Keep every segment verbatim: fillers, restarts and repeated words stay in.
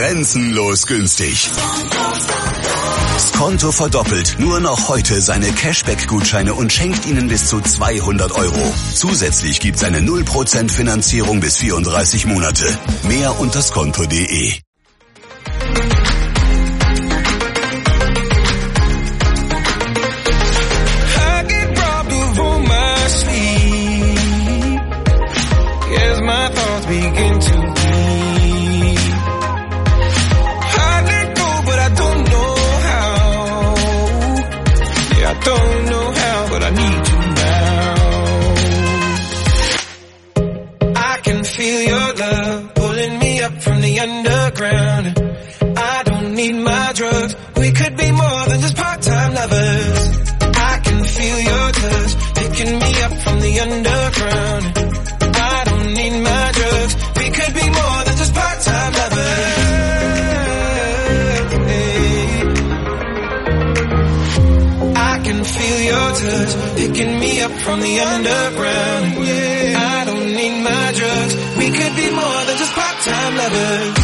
Grenzenlos günstig. Skonto verdoppelt nur noch heute seine Cashback-Gutscheine und schenkt Ihnen bis zu zweihundert Euro. Zusätzlich gibt's eine null Prozent Finanzierung bis vierunddreißig Monate. Mehr unter skonto punkt de. Begin to bleed. I let go, but I don't know how. Yeah, I don't know how, but I need you now. I can feel your love pulling me up from the underground. I don't need my drugs. We could be more than just part-time lovers. I can feel your touch picking me up from the underground. I don't need my drugs. We could be more than just part-time lovers. I can feel your touch picking me up from the underground. I don't need my drugs. We could be more than just part-time lovers.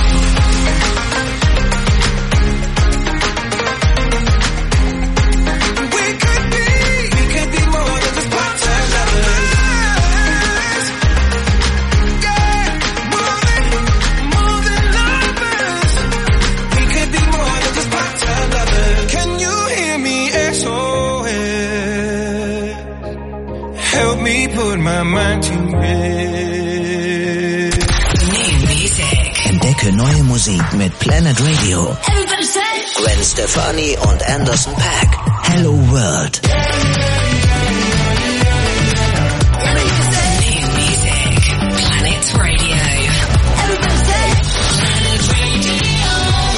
Put my mind to rest. New music. Entdecke neue Musik mit Planet Radio. Gwen Stefani und Anderson .Paak. Hello World. New music. Planet Radio. Planet Radio.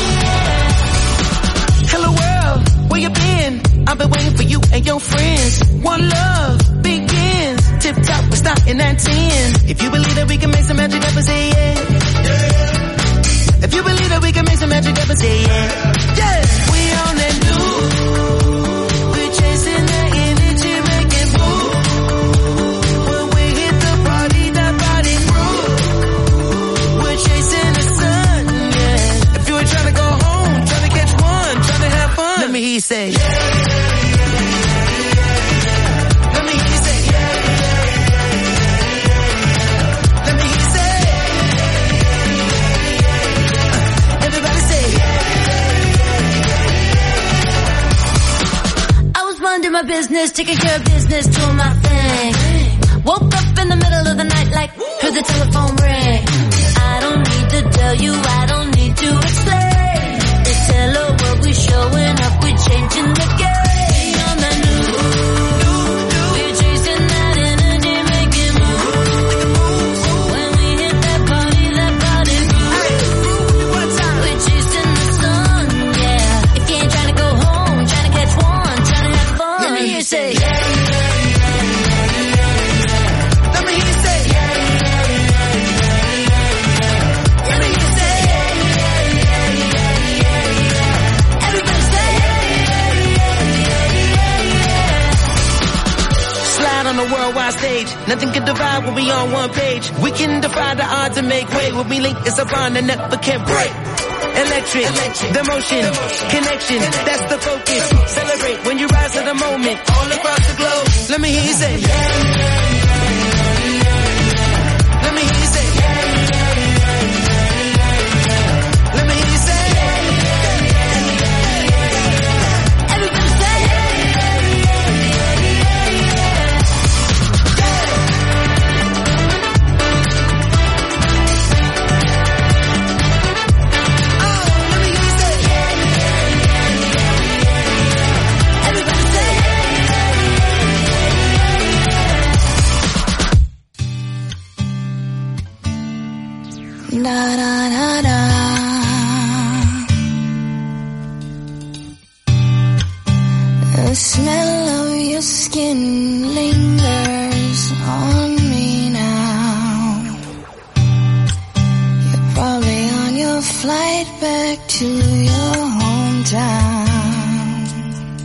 Hello world, where you been? I've been waiting for you and your friends. One love. Tip top, we're starting at ten. If you believe that we can make some magic happen, say yeah. yeah. If you believe that we can make some magic happen, say yeah. Yeah, we on that new. We're chasing that energy, make it move. When we hit the party, that body groove. We're chasing the sun, yeah. If you were trying to go home, trying to catch one, trying to have fun, let me hear you say yeah. My business, taking care of business, doing my thing. Woke up in the middle of the night like, heard the telephone ring. I don't need to tell you, I don't need to explain. It's hello world, we showing up, we changing the game. On the new, we're chasing that energy, make it move. When we hit that party, that body move. We're chasing the sun, yeah. If you ain't trying to go home, trying to catch one, trying to have fun. Let me hear you say, yeah. Let me hear you say, yeah. Let me hear you say, yeah. Everybody say, yeah. Slide on the worldwide stage. Nothing can divide when we on one page. We can defy the odds and make way. When we link, it's a bond that never can break. Electric, Electric. The motion, motion. Connection, that's the focus. Celebrate when you rise to the moment, all across the globe. Let me hear you say, yeah. Let me hear you say, yeah. Let me hear you say, yeah. Everybody say, Da da da da. The smell of your skin lingers on me now. You're probably on your flight back to your hometown.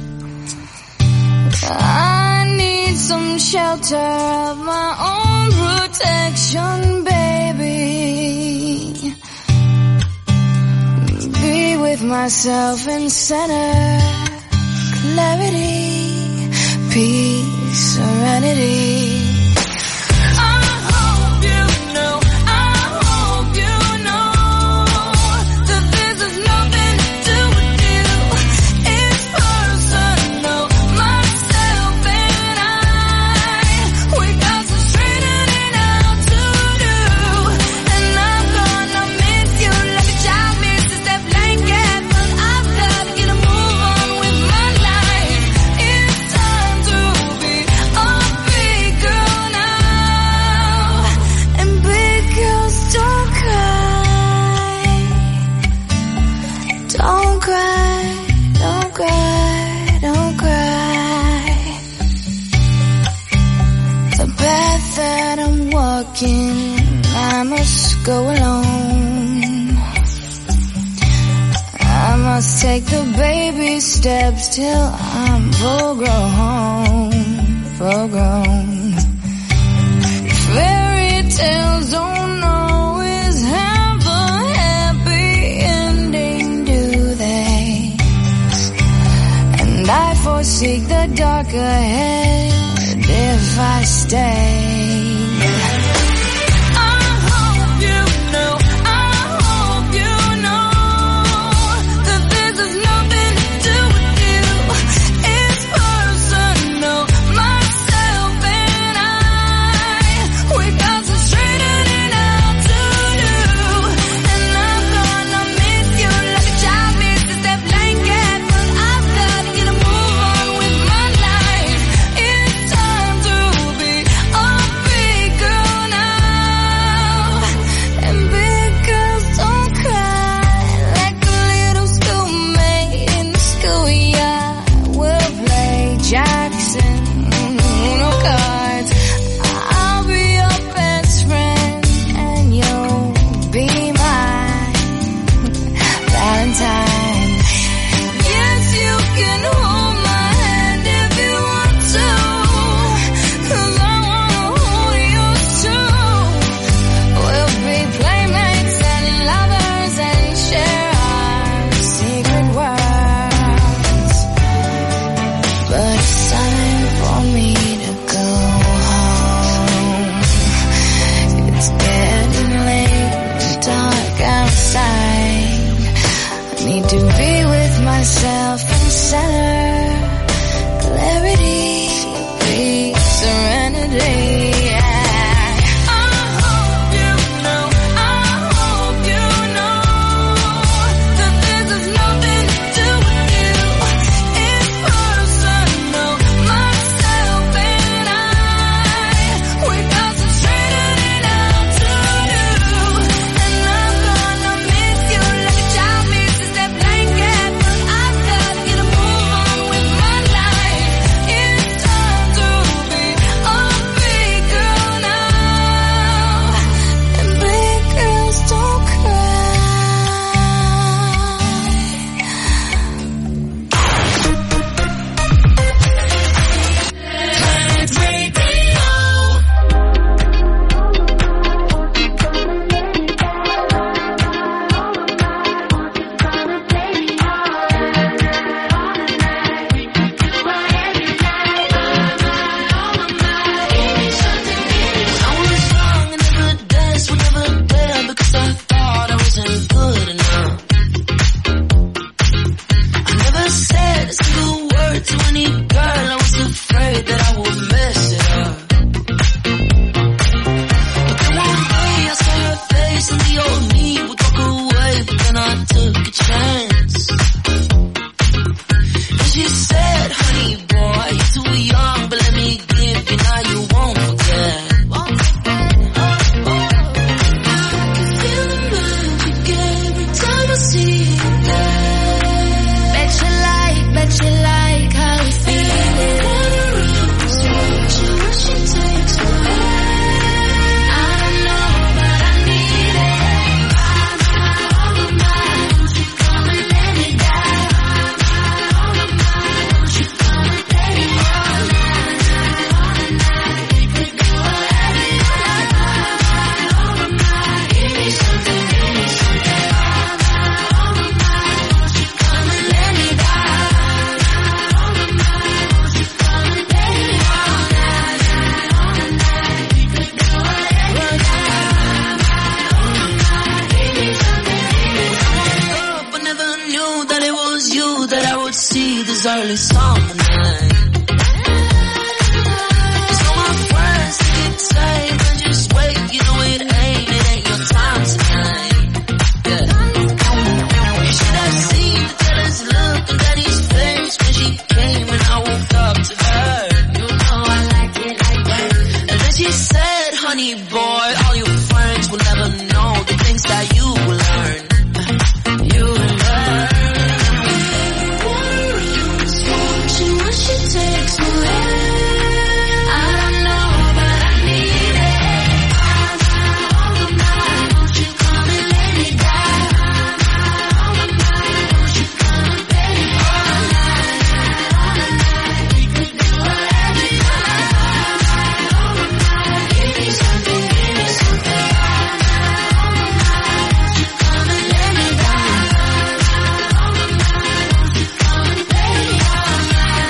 I need some shelter of my own protection, baby. with myself in center. Clarity, peace, serenity. I must go alone. I must take the baby steps till I'm full grown, full grown. Fairy tales don't always have a happy ending, do they? And I foresee the dark ahead if I stay. would see this early summer night. Cause all my friends keep saying, but just wait, you know it ain't, it ain't your time tonight. Yeah. You should have seen the jealous look on Daddy's face when she came and I woke up to her. You know I like it like that. And then she said, honey boy, all your friends will never know the things that you will learn. You will learn. She takes away. I don't know, but I need it. All night, all night, won't you come and let me die? All night, won't you come and baby? All night, all night, we could do whatever you like. All night, give me something, give me something. All night, all night, won't you come and let me die? All night, won't you come and baby? All night.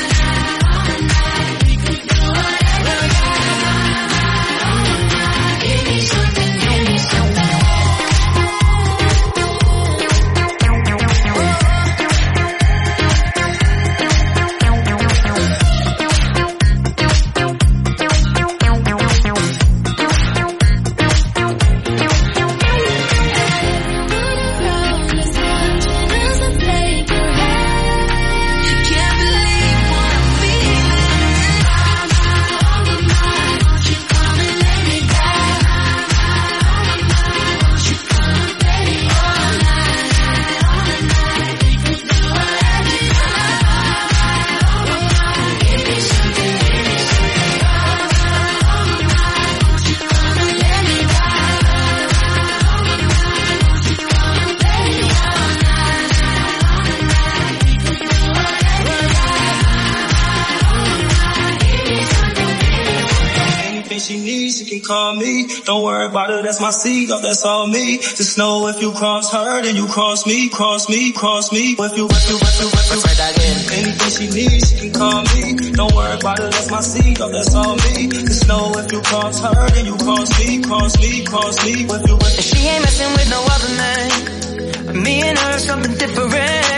Call me, don't worry about it, that's my seed, oh, that's all me. Just know if you cross her, then you cross me, cross me, cross me. If you, if you, if you, if you, right again. Anything she needs, she can call me. Don't worry about it, that's my seed, oh, that's all me. Just know if you cross her, then you cross me, cross me, cross me. If you, if you. She ain't messing with no other man. Me and her are something different.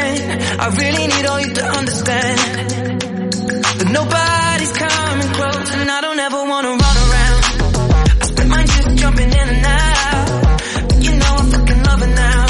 I really need all you to understand. But nobody's coming close, and I don't ever wanna run around. Jumping in and out, but you know I'm fucking loving now,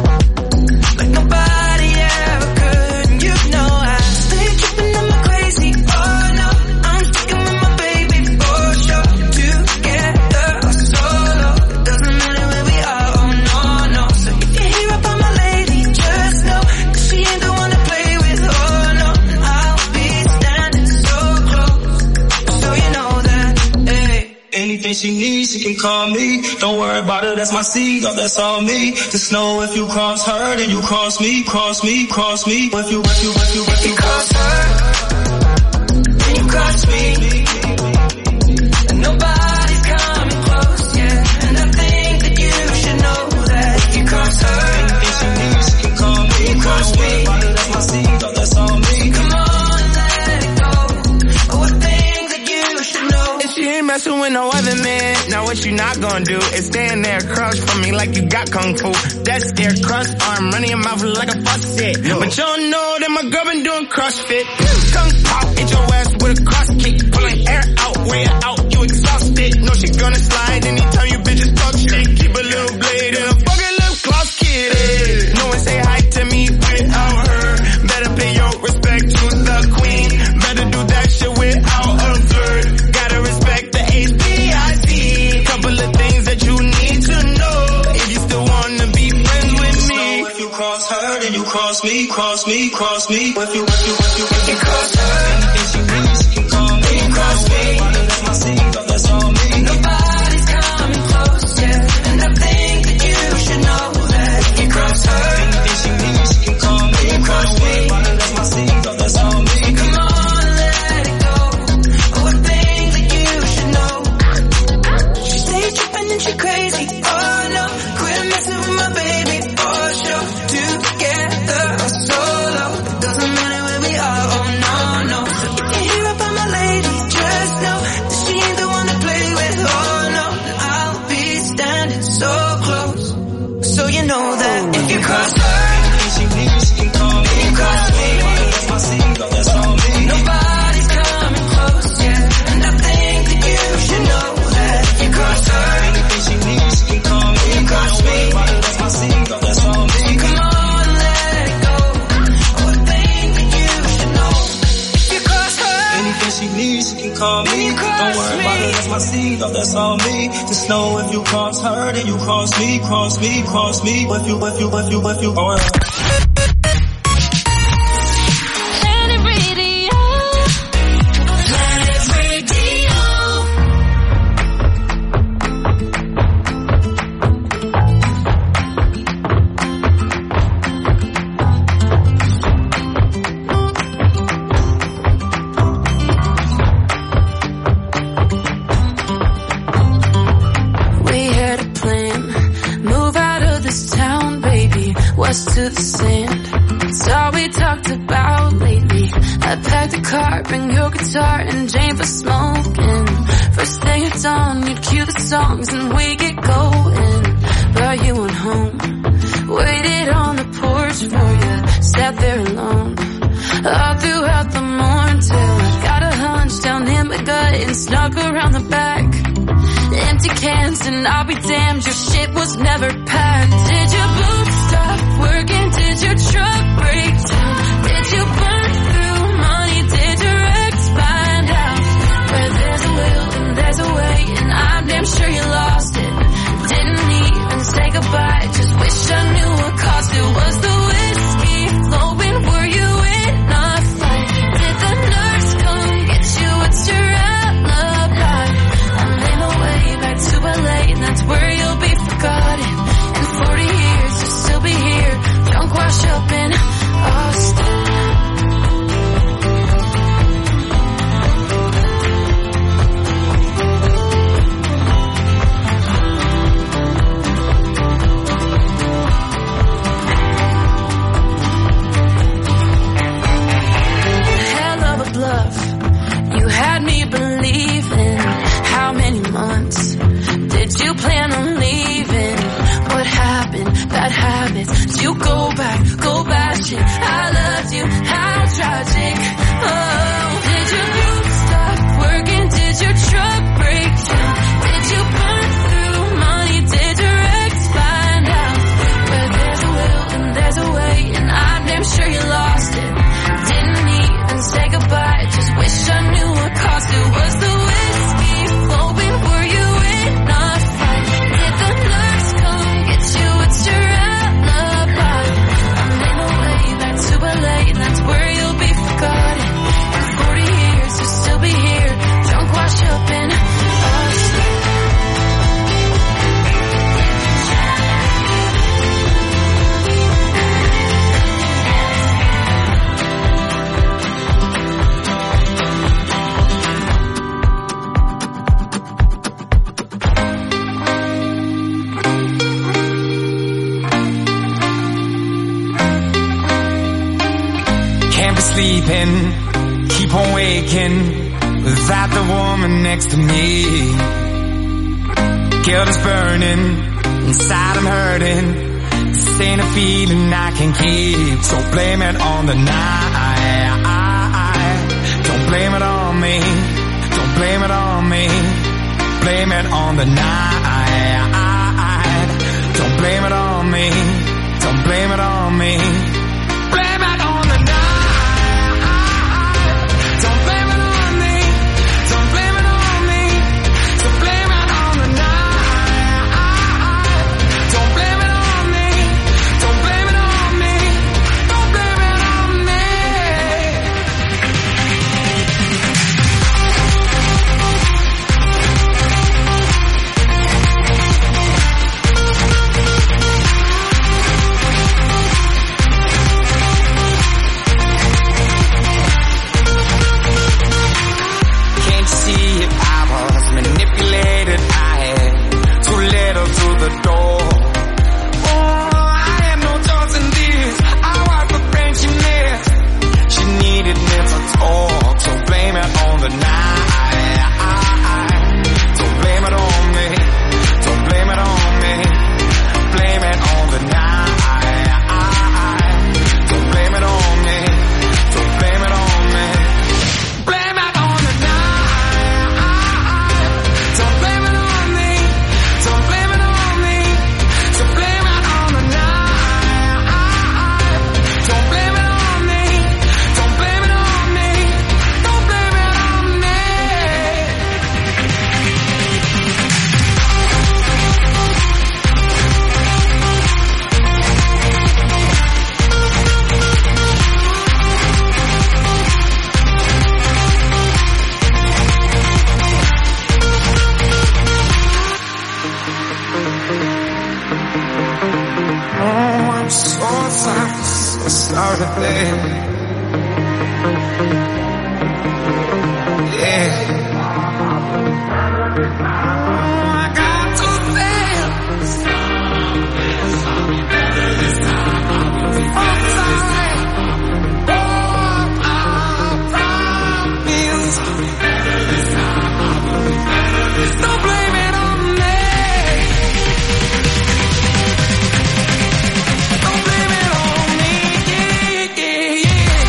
like nobody ever could. And you know I stay tripping on my crazy. Oh no, I'm sticking with my baby for sure. Together or solo, it doesn't matter where we are. Oh no, no. So if you hear about my lady, just know that she ain't the one to play with. Oh no, I'll be standing so close, so you know that. Hey. Anything she needs, she can call me. Don't worry about it, that's my seed, oh, that's all me. Just know if you cross her, then you cross me, cross me, cross me. If you, if you, if you, if you cross her, then you cross me. And nobody's coming close, yeah. And I think that you should know that if you cross her, anything she needs, she can call me, cross me. Don't worry about it, that's my seed, oh, that's all me. Come on, let it go. Oh, I think that you should know. If she ain't messing with no other man, now what you not gonna do is stand there across from me like you got kung fu. That's their crust arm running your mouth like a faucet. Yo. But you don't know that my girl been doing CrossFit. Kung pop, hit your ass with a cross kick. Pulling air out, way out, you exhausted. No, she gonna slide anytime you bitches talk shit. Keep a little blade and a fucking lip gloss kid. Hey. No one say hi to me without her. Better pay your respect to the queen. Better do that shit without a flirt. Gotta respect the H B I C. Couple of things that you need to know if you still wanna be friends with me. So if you cross her, then you cross me, cross me, cross me. If you, if you, if you, if you cross her, anything she needs, she can call me, cross me. That's my seed, oh, that's all me. Nobody's coming close, yeah. And I think that you should know that if you cross her, anything she needs, she can call me, cross me. That's my seed, oh, that's all me. Come on, let it go. Oh, I think that you should know. She stay tripping and she crazy. Oh no, quit messing with my baby for sure. Together or solo, it doesn't matter where we are. Oh no, no. So if you hear seed, oh, that's all me. Just know if you cross her, then you cross me, cross me, cross me. If you, if you, if you, if you, oh, yeah. To the sand, it's all we talked about lately. I packed a car, bring your guitar and Jane for smoking. First thing at dawn, you'd cue the songs and we get going. But you went home, waited on the porch for you, sat there alone all throughout the morning till I got a hunch down in my gut and snuck around the back. Empty cans and I'll be damned, your shit was never packed. Did your boots stop working? Did your truck break down? Did you burn through money? Did your ex find out? Where there's a will and there's a way, and I'm damn sure you lost it. Didn't even say goodbye, just wish I knew what cost it. Was the whiskey flowing? Were you in a fight? Did the nurse come get you? What's your alibi? I'm in my way back to L A, and that's where you'll be forgotten. In forty years you'll still be here, drunk, wash up in Austin. Hell of a bluff, you had me believing. How many months did you plan on leaving? What happened? Bad habits. Did you go back? Go bash it. I loved you. How tragic. Oh, did your boots stop working? Did your truck break down? Did you burn through money? Did your ex find out? Where there's a will and there's a way, and I'm damn sure you lost it. Didn't even say goodbye, just wish I knew what cost it. Was the whiskey flowing? Were you in a fight? Did the nurse come get you? It's your alibi. I'm in my way back to L A, and that's where you'll be forgotten. In forty years you'll still be here, drunk, wash up in Austin. Can't be sleeping, keep on waking without the woman next to me. Guilt is burning, inside I'm hurting. This ain't a feeling I can keep, so blame it on the night. Don't blame it on me, don't blame it on me. Blame it on the night. Don't blame it on me, don't blame it on me. Blame it on the night. Don't blame it on me, don't blame it on me. So blame it on the night. Don't blame it on me, don't blame it on me. Don't blame it on me. sorry, baby. Yeah. I got to dance. I'm sorry. Oh, I promise. Don't blame it on me. Don't blame it on me. Yeah, yeah, yeah.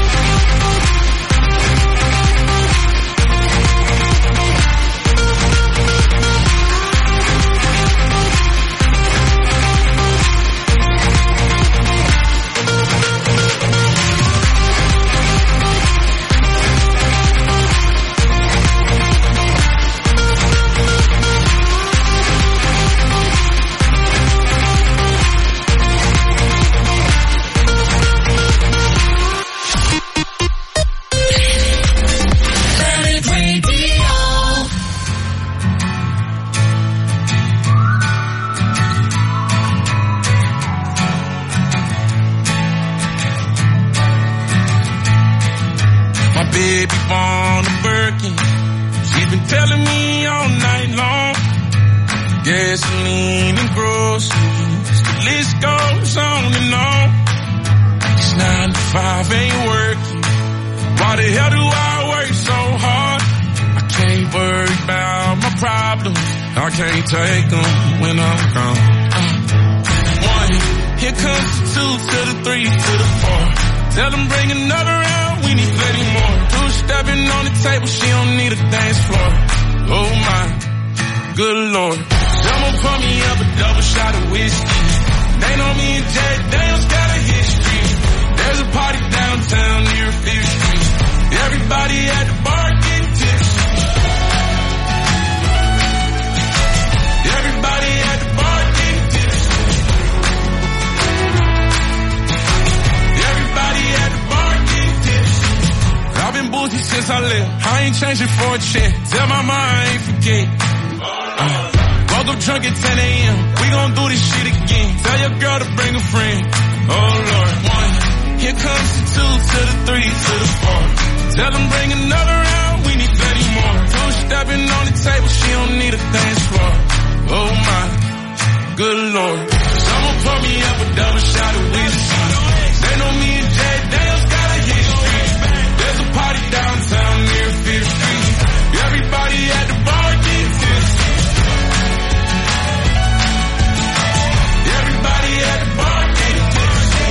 Baby born a Birkin. She's been telling me all night long. Gasoline and groceries, the list goes on and on. It's nine to five, ain't working. Why the hell do I work so hard? I can't worry about my problems. I can't take them when I'm gone. Uh, one, here comes the two to the three to the four. Tell them bring another round, we need plenty more. Two stepping on the table, she don't need a dance floor. Oh my, good lord. Someone pour me up a double shot of whiskey. They know me and Jack Daniels got a history. There's a party downtown near Fifth Street. Everybody at the bar getting tipsy. Everybody at the bar getting tipsy. Everybody at the bar getting tipsy. I've been boozy since I left. I ain't changing for a check. Tell my mom I ain't forget. Uh, woke up drunk at ten a.m. We gon' do this shit again. Tell your girl to bring a friend. Oh Lord, one. Here comes the two to the three to the four. Tell them bring another round. We need plenty more. Two stepping on the table. She don't need a dance floor. Oh my, good lord. Someone pour me up a double shot of whiskey. They know me and Jack Daniels got a history. There's a party downtown near Fifth Street. Everybody at the bar getting tipsy. Everybody at the bar getting tipsy.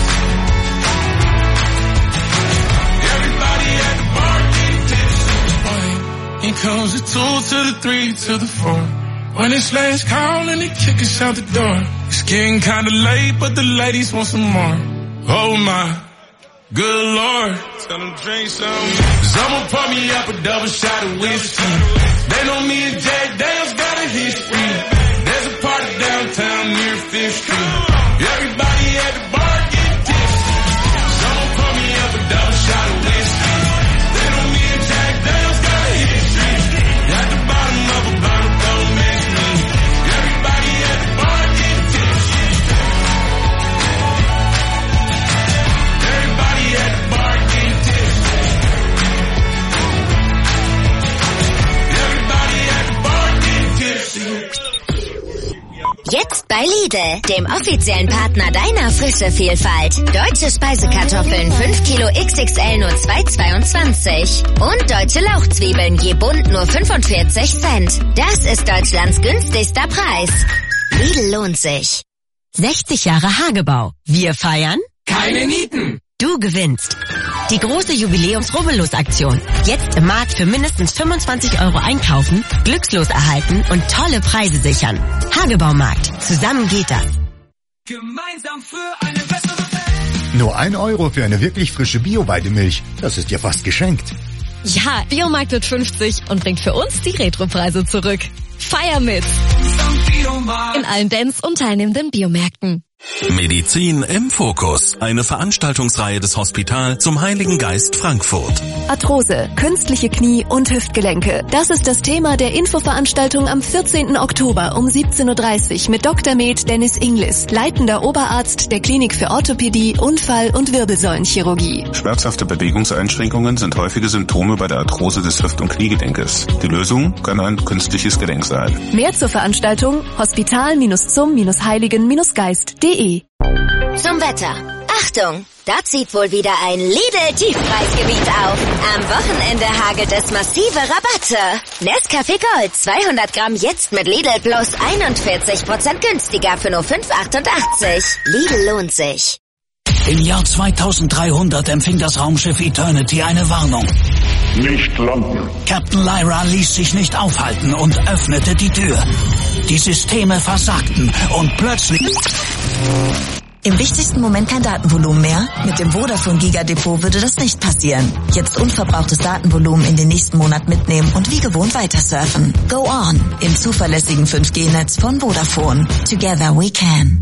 Everybody at the bar getting tipsy. Here comes the two to the three to the four. When it's last call and they kick us out the door. It's getting kinda late, but the ladies want some more. Oh my, good lord. Tell them drink some. Someone pour me up a double shot of whiskey. They know me and Jack Daniels got a history. There's a party downtown near Fifth Street. Everybody at the bar getting tipsy. Someone pour me up a double shot of whiskey. They know me and Jack Daniels got a history. At the bottom of a bottle, don't mix me. Everybody at the bar getting tipsy. Everybody at the bar getting tipsy. Everybody at the bar getting tipsy. Jetzt bei Lidl, dem offiziellen Partner deiner Frischevielfalt. Deutsche Speisekartoffeln fünf Kilo X X L nur zwei Euro zweiundzwanzig. Und deutsche Lauchzwiebeln je Bund nur fünfundvierzig Cent. Das ist Deutschlands günstigster Preis. Lidl lohnt sich. sechzig Jahre Hagebau. Wir feiern? Keine Nieten! Du gewinnst. Die große Jubiläums-Rubbellos-Aktion. Jetzt im Markt für mindestens fünfundzwanzig Euro einkaufen, Glückslos erhalten und tolle Preise sichern. Hagebaumarkt. Zusammen geht das. Gemeinsam für eine bessere Welt. Nur ein Euro für eine wirklich frische Bio-Weidemilch. Das ist ja fast geschenkt. Ja, Biomarkt wird fünfzig und bringt für uns die Retropreise zurück. Feier mit! In allen Dance und teilnehmenden Biomärkten. Medizin im Fokus. Eine Veranstaltungsreihe des Hospital zum Heiligen Geist Frankfurt. Arthrose, künstliche Knie und Hüftgelenke. Das ist das Thema der Infoveranstaltung am vierzehnten Oktober um siebzehn Uhr dreißig mit Doktor Med Dennis Inglis, leitender Oberarzt der Klinik für Orthopädie, Unfall- und Wirbelsäulenchirurgie. Schmerzhafte Bewegungseinschränkungen sind häufige Symptome bei der Arthrose des Hüft- und Kniegelenkes. Die Lösung kann ein künstliches Gelenk sein. Mehr zur Veranstaltung hospital-zum-heiligen-geist punkt de. Zum Wetter. Achtung, da zieht wohl wieder ein Lidl-Tiefpreisgebiet auf. Am Wochenende hagelt es massive Rabatte. Nescafé Gold zweihundert Gramm jetzt mit Lidl Plus einundvierzig Prozent günstiger für nur fünf Euro achtundachtzig. Lidl lohnt sich. Im Jahr zweitausenddreihundert empfing das Raumschiff Eternity eine Warnung. Nicht landen. Captain Lyra ließ sich nicht aufhalten und öffnete die Tür. Die Systeme versagten und plötzlich... Im wichtigsten Moment kein Datenvolumen mehr? Mit dem Vodafone Giga Depot würde das nicht passieren. Jetzt unverbrauchtes Datenvolumen in den nächsten Monat mitnehmen und wie gewohnt weiter surfen. Go on im zuverlässigen fünf G Netz von Vodafone. Together we can.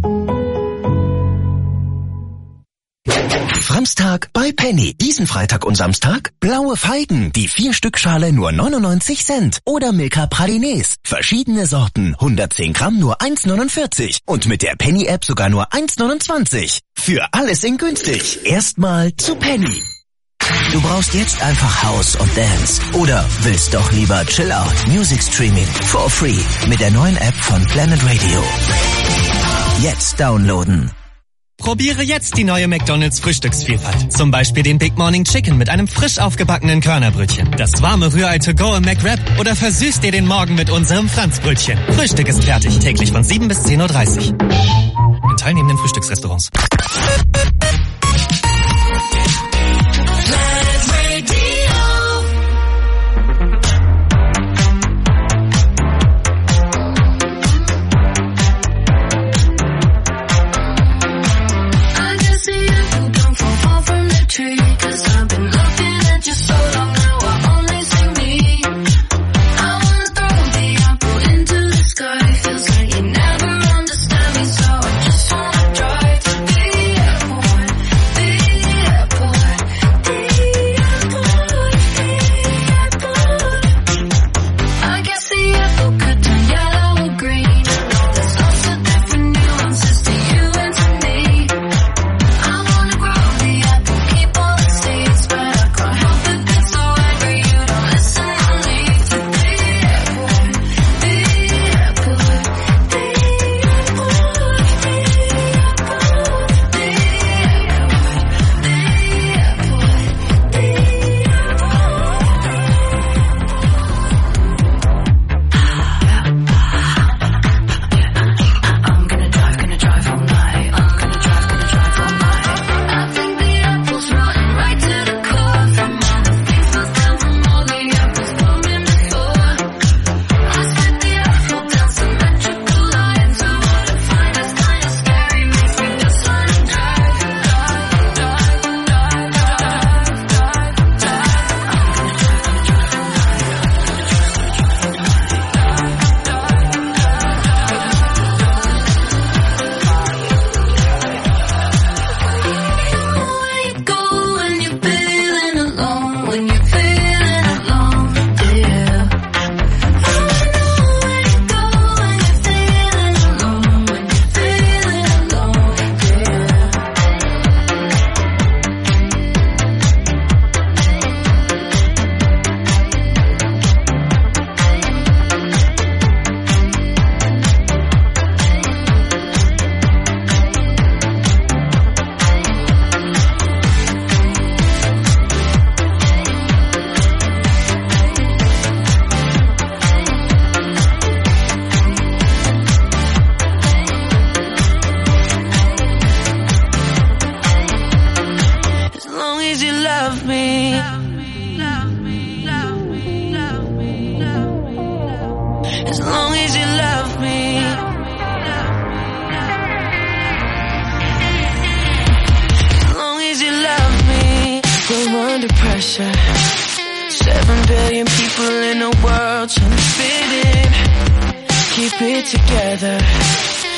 Samstag bei Penny. Diesen Freitag und Samstag blaue Feigen, die vier Stück Schale nur neunundneunzig Cent. Oder Milka Pralinés. Verschiedene Sorten, hundertzehn Gramm nur eins neunundvierzig. Und mit der Penny-App sogar nur eins neunundzwanzig. Für alles in günstig. Erstmal zu Penny. Du brauchst jetzt einfach House und Dance. Oder willst doch lieber Chill Out Music Streaming for free mit der neuen App von Planet Radio. Jetzt downloaden. Probiere jetzt die neue McDonald's Frühstücksvielfalt. Zum Beispiel den Big Morning Chicken mit einem frisch aufgebackenen Körnerbrötchen. Das warme Rührei to go im McWrap oder versüßt dir den Morgen mit unserem Franzbrötchen. Frühstück ist fertig. Täglich von sieben bis zehn Uhr dreißig. In teilnehmenden Frühstücksrestaurants.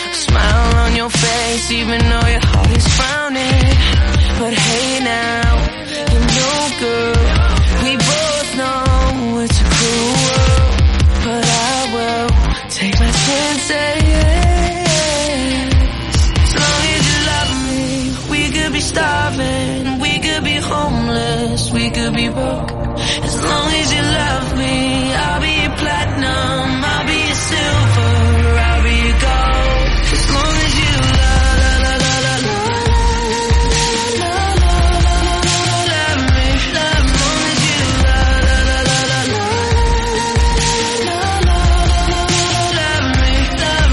Smile on your face even though your heart is frowning. But hey now, you know girl, we both know it's a cruel world. But I will take my chances. As long as you love me, we could be starving, we could be homeless, we could be broke. As long as you love me, I'll be your platinum, I'll be your silver, I'll be your gold. As long as you love, love, love, love, love, love, love me, love. As long as you love, love, love, love, love, love me, love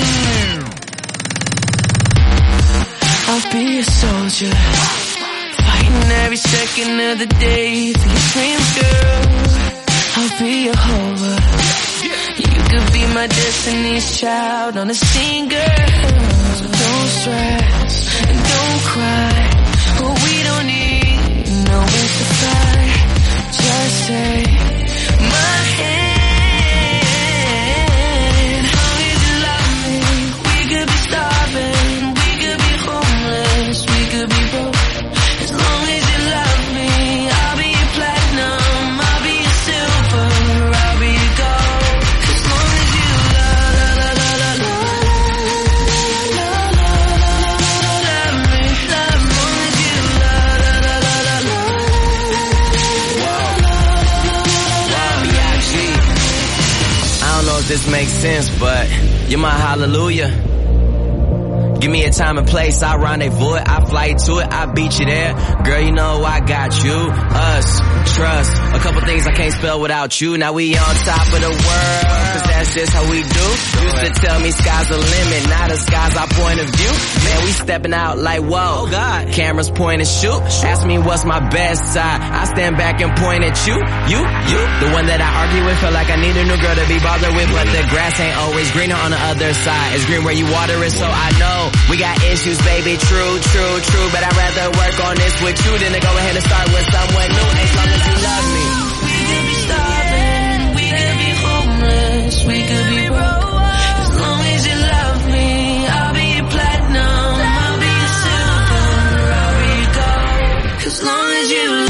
me. I'll be a soldier, fighting every second of the day for your dreams, girl. I'll be your Jehovah. You could be my destiny's child on the scene, girl. So don't stress and don't cry. Oh, we don't need no wings to fly. Just take my hand. As long as you love me, we could be starving, we could be homeless, we could be broke. As long as you love me, I'll be your platinum, I'll be your silver, I'll be your gold. As long as you love, love, love, love, love, love me, love. As long as you love, love, love, love, love, love me. I don't know if this makes sense, but you're my hallelujah. Give me a time and place, I rendezvous it, I fly to it, I beat you there. Girl, you know I got you, us, trust. A couple things I can't spell without you. Now we on top of the world, cause that's just how we do. Used to tell me sky's the limit, now the sky's our point of view. Man, we stepping out like whoa, oh God. Cameras point and shoot. Ask me what's my best side, I stand back and point at you, you, you. The one that I argue with, feel like I need a new girl to be bothered with. But the grass ain't always greener on the other side. It's green where you water it, so I know we got issues, baby, true, true, true. But I'd rather work on this with you than to go ahead and start with someone new. As long as you love me. We could be starving, we could be homeless, we could be broke. As long as you love me, I'll be your platinum, I'll be your silver, I'll be your gold. As long as you love.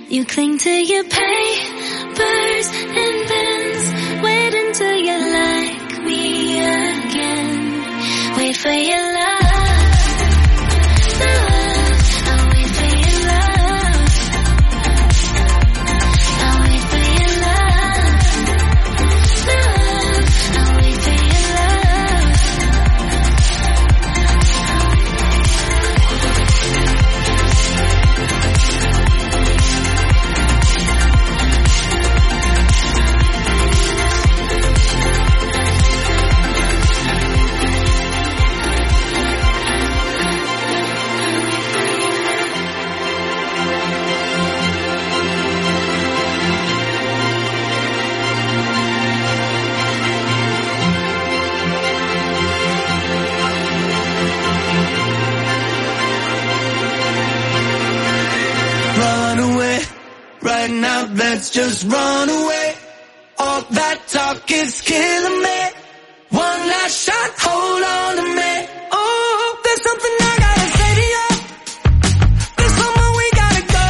You cling to your papers and pens. Wait until you like me again. Wait for your love. I'll wait for your love. I'll wait for your love. I'll wait for your love. Run away, right now let's just run away. All that talk is killing me. One last shot, hold on to me. Oh, there's something I gotta say to you. There's somewhere we gotta go.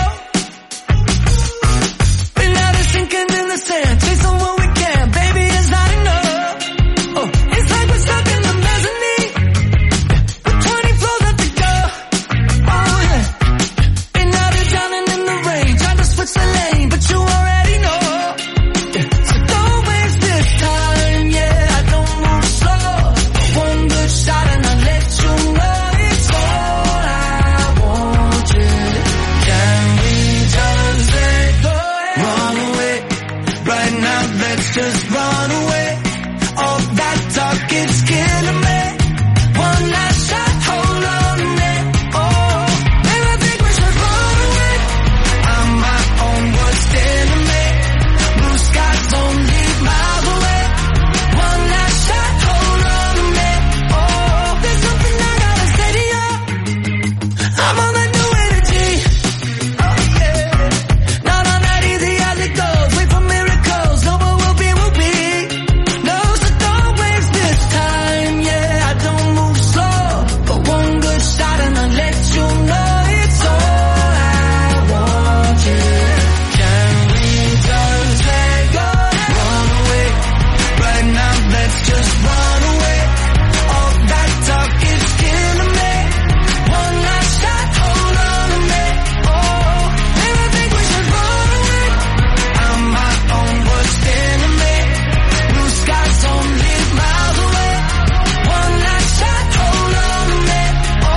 We're not sinking in the sand, chasing what we can, baby, it's not enough. Oh, it's like we're stuck in the mezzanine with twenty floors at the go. Oh yeah. And now they're drowning in the rain, trying to switch the lane, but you already know. Yeah. So don't waste this time, yeah, I don't move slow. One good shot and I'll let you know it's all I want, yeah. Can we just let go? Run away, right now let's just run away. All that talk is killing me. One last shot, hold on to me. Oh, baby, I think we should run away. I'm my own worst enemy. Blue skies don't leave miles away. One last shot, hold on to me. Oh, there's something I gotta say to you. I'm on that new energy. Oh yeah, not on that easy as it goes. Wait for miracles, no what will be will be. No, so don't waste this time. Yeah, I don't move slow, but one good shot and I'll let you know it's all I want. Yeah, can we just let go? Run away, right now let's just run away. All that talk is killing me. One last shot, hold on to me. Oh, baby, I think we should run away. I'm my own worst enemy. Blue skies don't leave miles away. One last shot, hold on to me. Oh,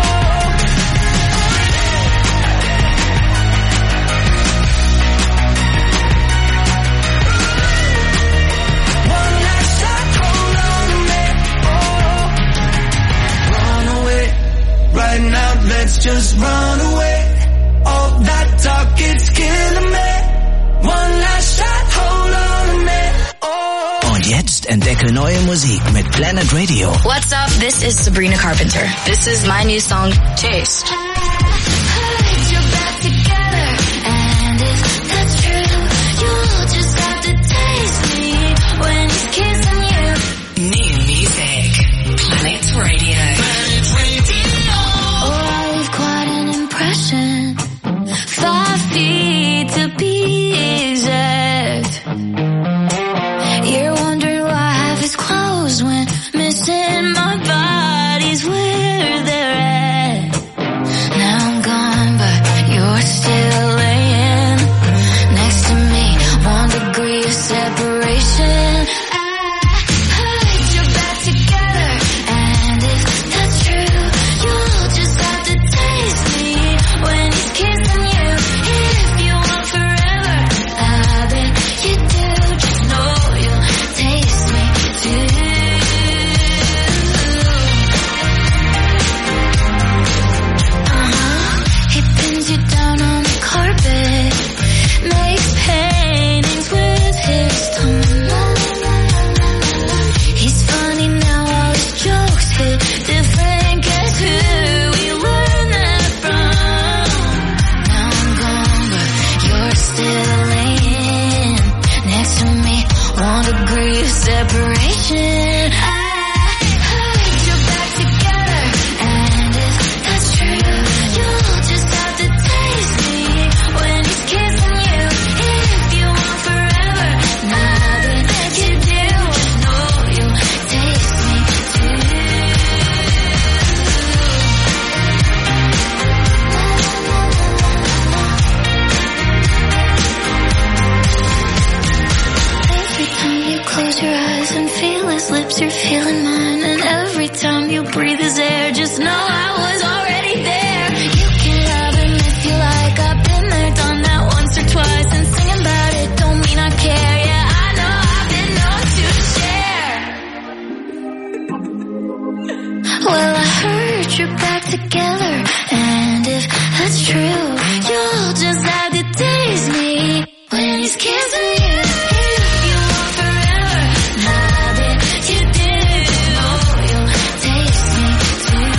one last shot, hold on to me. Oh, run away, right now let's just run away. All that talk is killing me. One last shot, hold on to me. Oh. Und jetzt entdecke neue Musik mit Planet Radio. What's up? This is Sabrina Carpenter. This is my new song, Taste. Put your back together, and if that's true, you'll just have to taste me when he's kissing you. New music. Planet Radio. Oh, I leave quite an impression. Five feet to be exact. You're wondering why half his clothes went missing. My body's where they're at. Now I'm gone, but you're still laying next to me. One degree of separation. Put your back together, and if that's true, you'll just have to taste me when he's kissing you. If you want forever, I bet you do. Just know you'll taste me too. Uh-huh. He pins you down on the carpet, makes paintings with his tongue. He's funny now, all his jokes hit different. Guess who we learned that from? Now I'm gone, but you're still laying next to me. One degree of separation. I put your back together, and if that's true, you'll just have to taste me when he's kissing you. you're feeling mine, and every time you breathe his air, just know I was already there. You can love him if you like, I've been there, done that once or twice, and singing about it don't mean I care. Yeah, I know I've been known to share. Well, I heard you're back together, and if that's true, you'll just have to taste me when he's kissing you. You want forever, now that you do, you'll taste me too.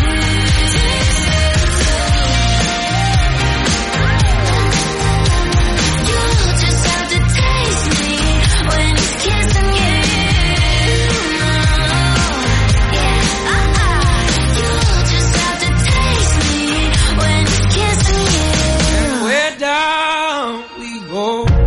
You'll just have to taste me when he's kissing you. Yeah, uh-uh. You'll just have to taste me when he's kissing you. We're down, we go.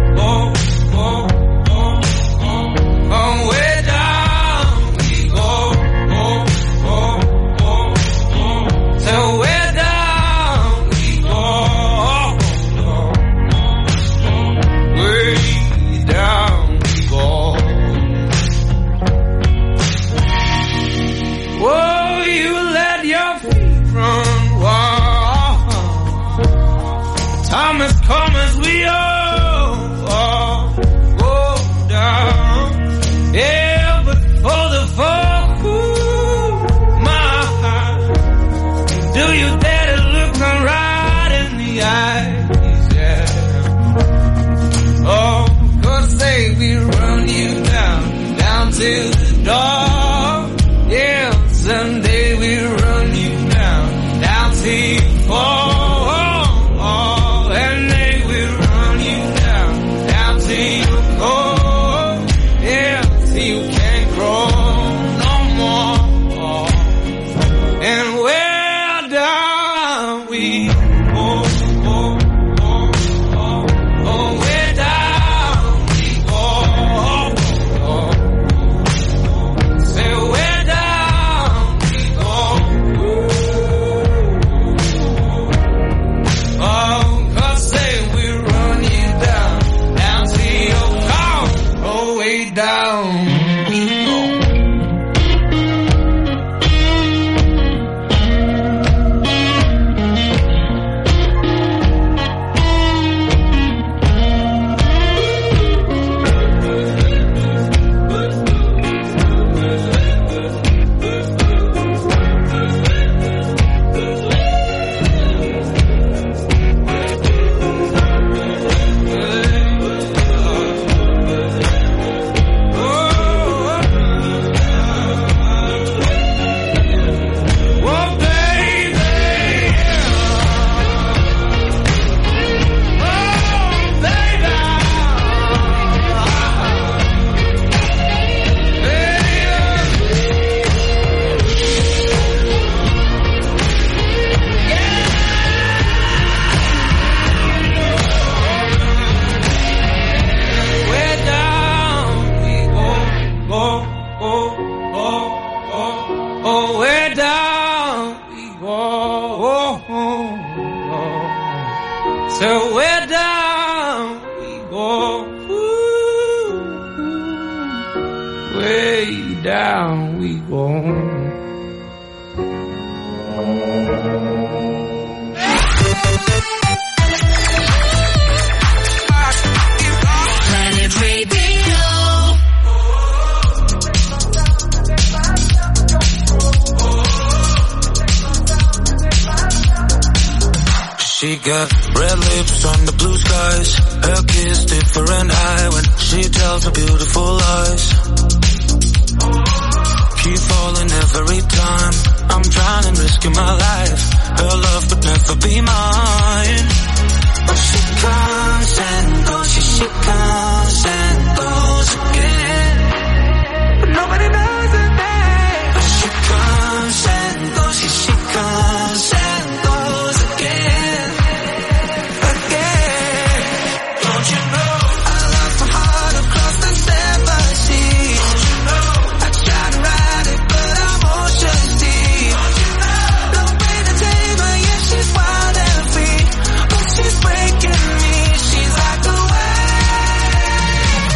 To the door, yeah, someday we run you down, down till you fall, oh, oh, and they will run you down, down till you go, yeah, till you can't crawl no more, oh, and we're down, we go, oh, oh, oh, oh, we're down, we go, oh, oh. She got red lips on the blue skies, her kiss different high when she tells her beautiful lies. Keep falling every time, I'm trying and risking my life. Her love would never be mine. But she comes and goes, she, she comes and goes again. But nobody knows her name. But she comes and goes, she, she comes and goes again. She's like the way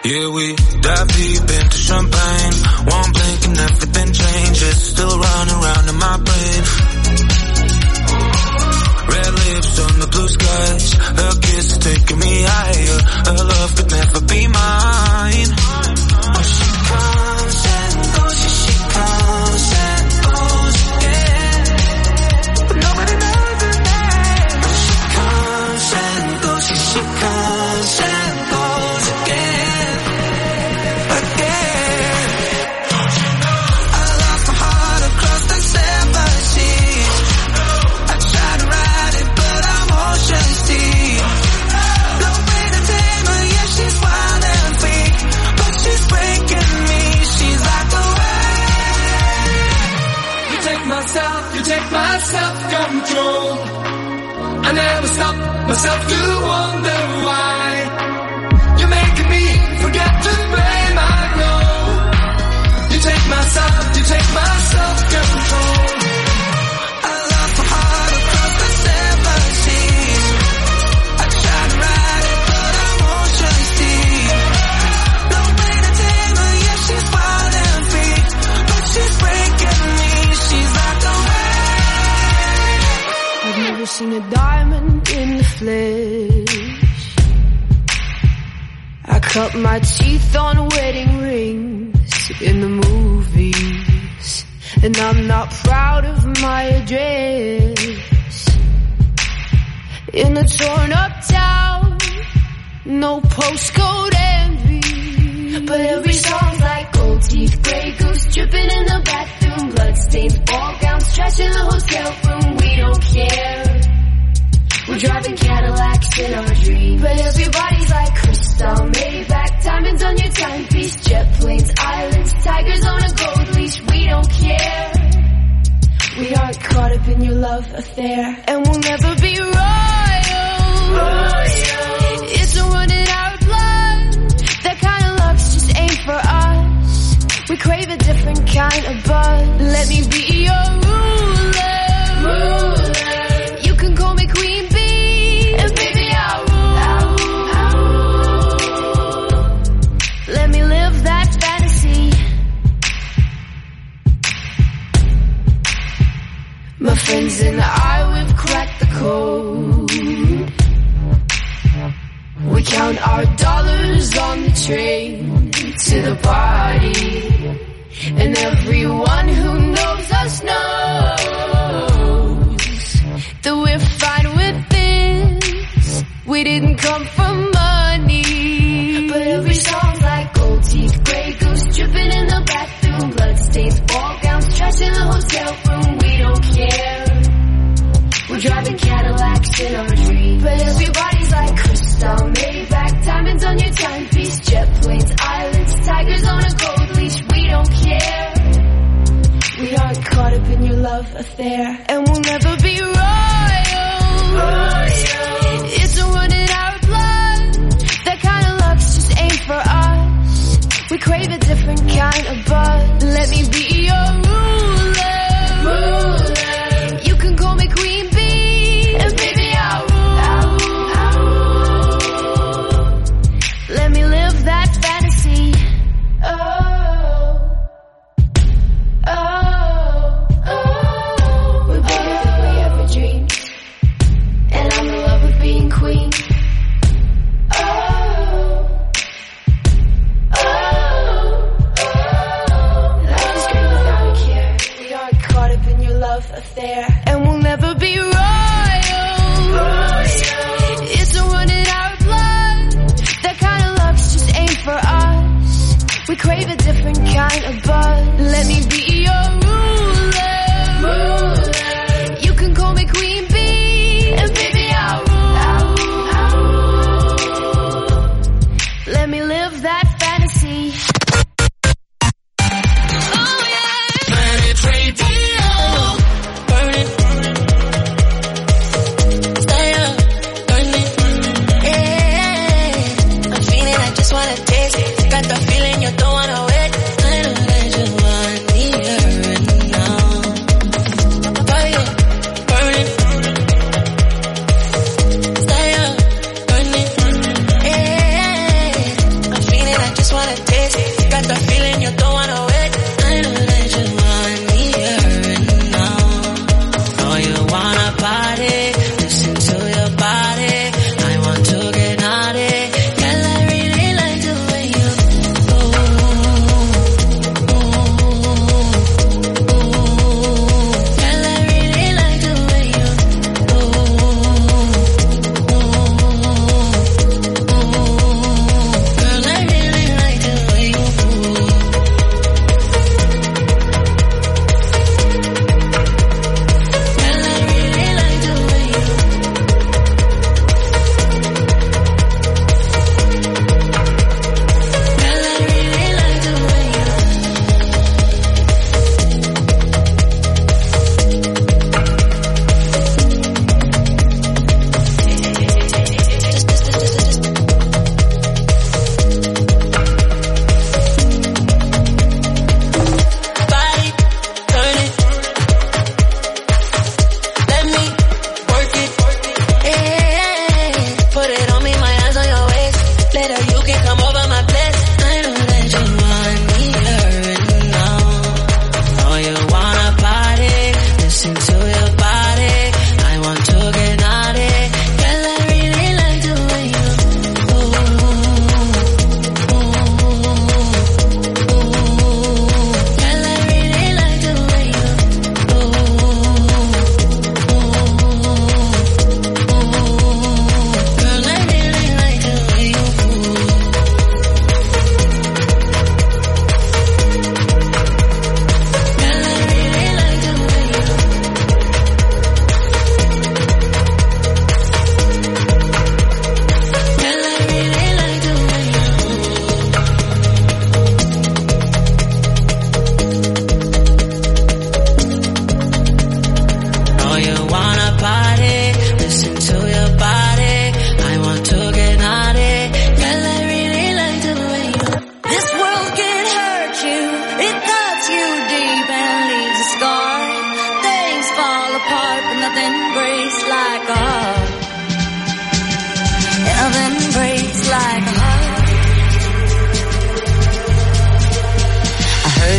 Yeah, we dive deep into champagne. One blink and everything changes. Still running around in my brain. Red lips on the blue skies. Her kiss is taking me higher. Her love could never be mine. Oh, she comes and goes. Yeah, she comes and goes. Yeah, but nobody knows her name. Oh, she comes and goes. Yeah, she comes and goes again, again. I lost my heart across the seven seas. I tried to ride it, but I'm ocean deep. No way to tame her, yeah, she's wild and free. But she's breaking me, she's like the wave. You take my self, you take my self-control. I never stop myself to wonder why. You're making me forget to blame, I know. You take my self, you take my self-control. I lost my heart across the seven seas. I tried to ride it, but I'm ocean deep. No way to tame her, yeah, she's wild and free. But she's breaking me, she's like the wave. I've never seen a diamond in the flesh. I cut my teeth on wedding rings in the movies, and I'm not proud of my address. In a torn up town, no postcode envy, but every song's like gold teeth, grey goose dripping in the bathroom, bloodstains, ball gowns, trash in the hotel room. We don't care. We're driving Cadillacs in our dreams, but everybody's like crystal, Maybach, diamonds on your timepiece, jet planes, islands, tigers on a gold leash. We don't care. We aren't caught up in your love affair, and we'll never be royal. royal. It's a run in our blood. That kind of luck's just ain't for us. We crave a different kind of buzz. Let me be your ruler. ruler. You can call me queen bee, and baby I'll rule. I'll rule. Let me live that fantasy. My friends and I, we've cracked the code. We count our dollars on the train to the party, and everyone who knows us knows that we're fine with this. We didn't come for money, but every song's like gold teeth, grey goose dripping in the bathroom, bloodstains, ball gowns, trash in the hotel room. We don't care. We're driving Cadillacs in our dreams, but everybody's like crystal, Maybach, diamonds on your timepiece, jet planes, islands, tigers on a gold leash. We don't care. We aren't caught up in your love affair, and we'll never be royal. royal. It's a run in our blood. That kind of luck's just ain't for us. We crave a different kind of buzz. Let me be your ruler. ruler. You can call me queen bee, and baby I'll rule. I'll rule. Let me live that fantasy. Oh, oh, oh. We're bigger than we ever dreamed, and I'm in love with being queen. Oh, oh, oh. Life is great without a care. We aren't caught up in your love affair, and we'll never be royal. royal. It's a run in our blood. That kind of luck's just ain't for us. We crave a different kind of buzz. Let me be your ruler. ruler. You can call me queen bee, and baby I'll rule. I'll rule. Let me live that fantasy. Oh yeah. Planet Radio. Burn it. Stay up. Burn it. Yeah. I'm feeling, I just wanna taste it. Got the feeling you don't wanna wait. I know that you want me here and now. Burn it. Burn it. Stay up. Burn it. Yeah. I'm feeling, I just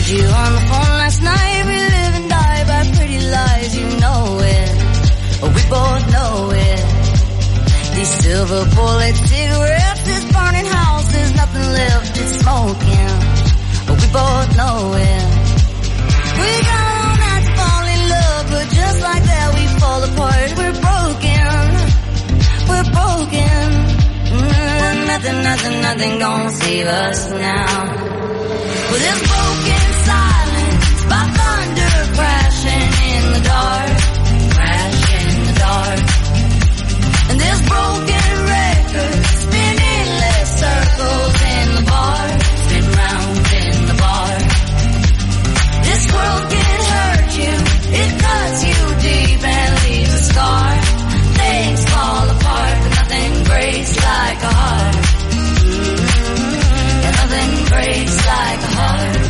you on the phone last night. We live and die by pretty lies, you know it. We both know it. These silver bullet cigarettes, this burning house, there's nothing left, it's smoking. We both know it. We got all night to fall in love, but just like that we fall apart. We're broken, we're broken. Mm, nothing, nothing, nothing gonna save us now. With this broken silence, by thunder crashing in the dark, crashing in the dark. And this broken record spinning less circles in the bar, spin round in the bar. This world can hurt you, it cuts you deep and leaves a scar. Things fall apart, but nothing breaks like a heart. Mm-hmm. And nothing breaks like a heart.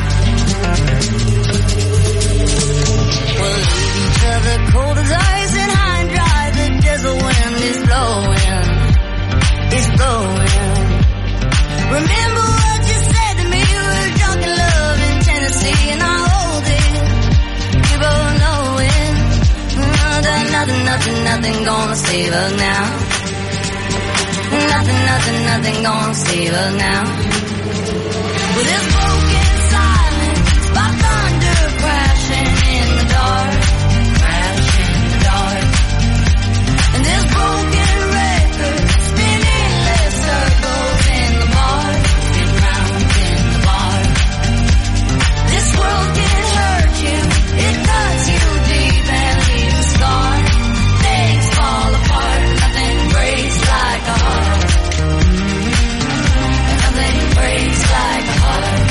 We'll leave each other cold as ice and high and dry. The desert wind is blowing, it's blowing. Remember what you said to me, we were drunk in love in Tennessee, and I hold it, we both know it. Nothing, nothing, nothing, nothing gonna save us now. Nothing, nothing, nothing gonna save us now. With this broken silence, by thunder crashing in the dark, crashing in the dark. And this broken record spinning less circles in the bar, spin round in the bar. This world can hurt you, it cuts you deep and leaves a scar. Things fall apart, nothing breaks like a heart. Mm-hmm. Nothing breaks like a heart.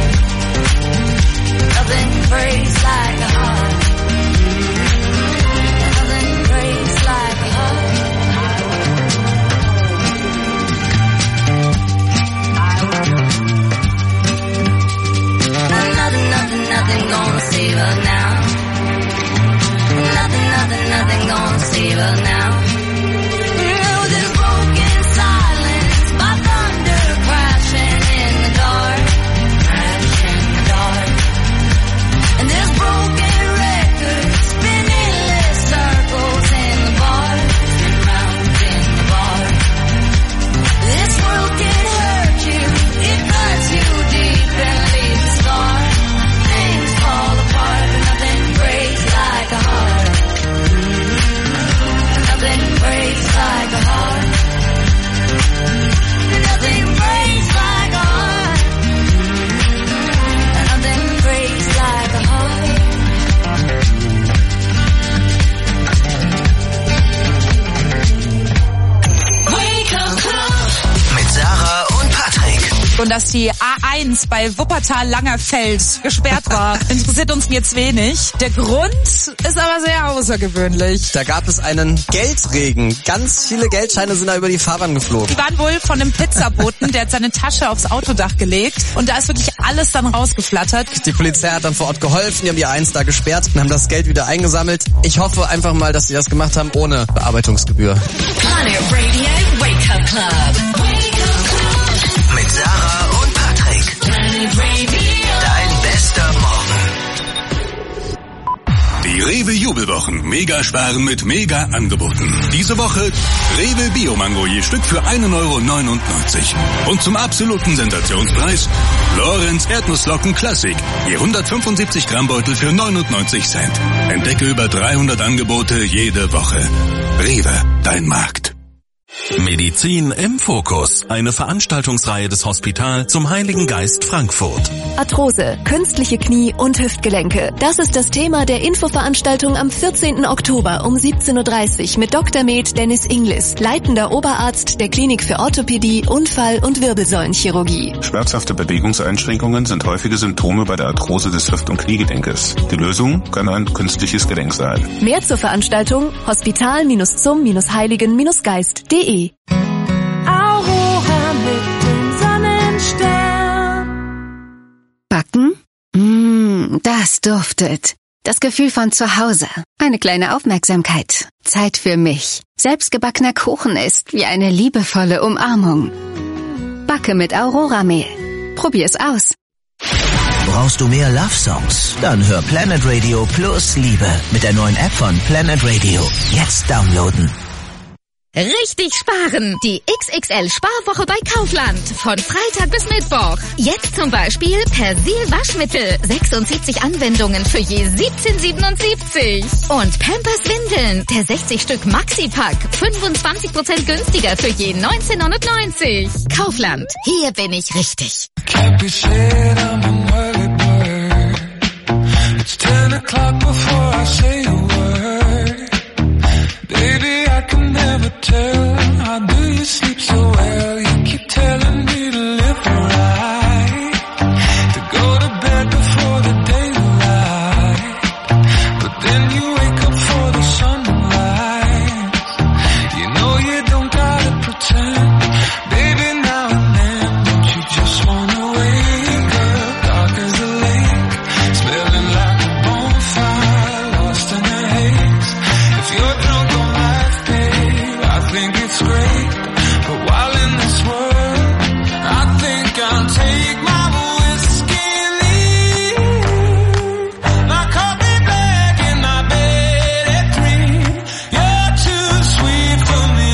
Nothing breaks like a heart. Mm-hmm. Nothing breaks like a heart. Nothing, nothing, nothing gonna save us now. Nothing, nothing, nothing gonna save us now. No, this broken silence, by thunder crashing in the dark, crashing in the dark. And this broken record spinning less circles in the bar, spin round in the bar. This world can hurt you, it cuts you deep and leaves a scar. Things fall apart, but nothing breaks like a heart. Mm-hmm. Nothing breaks like a heart. Nothing breaks like a heart. Mm-hmm. Nothing breaks like a heart. Wake up Club. Mit Sarah und Patrick. Und dass die A eins bei Wuppertal-Langerfeld gesperrt war, interessiert uns jetzt wenig. Der Grund ist aber sehr außergewöhnlich. Da gab es einen Geldregen. Ganz viele Geldscheine sind da über die Fahrbahn geflogen. Die waren wohl von einem Pizzaboten, der hat seine Tasche aufs Autodach gelegt und da ist wirklich alles dann rausgeflattert. Die Polizei hat dann vor Ort geholfen, die haben die A eins da gesperrt und haben das Geld wieder eingesammelt. Ich hoffe einfach mal, dass sie das gemacht haben ohne Bearbeitungsgebühr. Planet Radio Wake Up Club. Wake Up Club. Mit Sarah und Patrick. Planet Radio. Dein bester Morgen. Die Rewe Jubelwochen. Mega sparen mit mega Angeboten. Diese Woche Rewe Bio-Mango je Stück für ein Euro neunundneunzig. Und zum absoluten Sensationspreis Lorenz Erdnussflocken Classic. Je hundertfünfundsiebzig Gramm Beutel für neunundneunzig Cent. Entdecke über dreihundert Angebote jede Woche. Rewe, dein Markt. Medizin im Fokus. Eine Veranstaltungsreihe des Hospital zum Heiligen Geist Frankfurt. Arthrose, künstliche Knie und Hüftgelenke. Das ist das Thema der Infoveranstaltung am vierzehnten Oktober um siebzehn Uhr dreißig mit Doktor Med Dennis Inglis, leitender Oberarzt der Klinik für Orthopädie, Unfall- und Wirbelsäulenchirurgie. Schmerzhafte Bewegungseinschränkungen sind häufige Symptome bei der Arthrose des Hüft- und Kniegedenkes. Die Lösung kann ein künstliches Gelenk sein. Mehr zur Veranstaltung hospital-zum-heiligen-geist punkt de. Aurora mit dem Sonnenstern. Backen? Mmh, das duftet. Das Gefühl von zu Hause. Eine kleine Aufmerksamkeit. Zeit für mich. Selbstgebackener Kuchen ist wie eine liebevolle Umarmung. Backe mit Aurora-Mehl. Probier's aus. Brauchst du mehr Love-Songs? Dann hör Planet Radio Plus Liebe mit der neuen App von Planet Radio. Jetzt downloaden. Richtig sparen! Die X X L-Sparwoche bei Kaufland. Von Freitag bis Mittwoch. Jetzt zum Beispiel Persil Waschmittel. sechsundsiebzig Anwendungen für je siebzehn siebenundsiebzig. Und Pampers Windeln. Der sechzig Stück Maxi-Pack. fünfundzwanzig Prozent günstiger für je neunzehn neunundneunzig. Kaufland. Hier bin ich richtig. It's ten o'clock before I say a word. Baby, I can never tell. How do you sleep so well? You keep telling me to live right, to go to bed before the daylight. But then you wake up for the sunrise. You know you don't gotta pretend. Baby, now and then, don't you just wanna wake up dark as a lake, smelling like a bonfire, lost in the haze. If you're drunk on life, babe, I think it's great. But while in this world, I think I'll take my whiskey and leave. My coffee black and my bed at three. You're too sweet for me.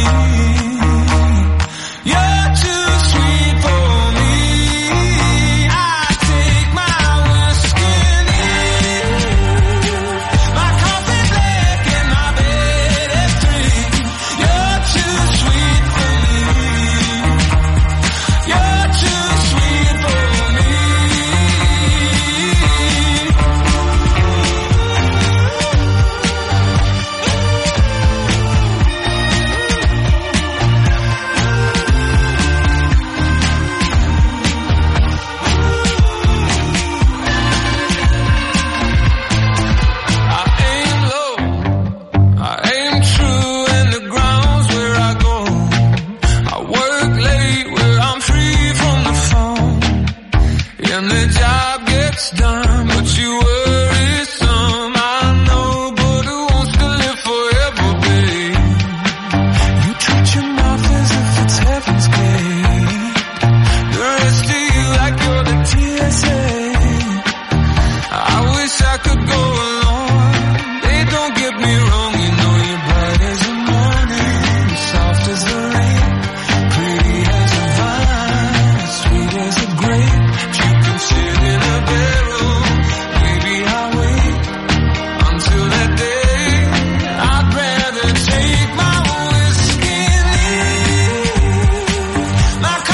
You're too sweet for me. I take my whiskey and leave. My coffee black and my bed at three. You're too sweet for me. You're too sweet for me. I aim low, I aim true, and the ground's where I go. I work late where I'm free from the phone, and the job gets done, but you work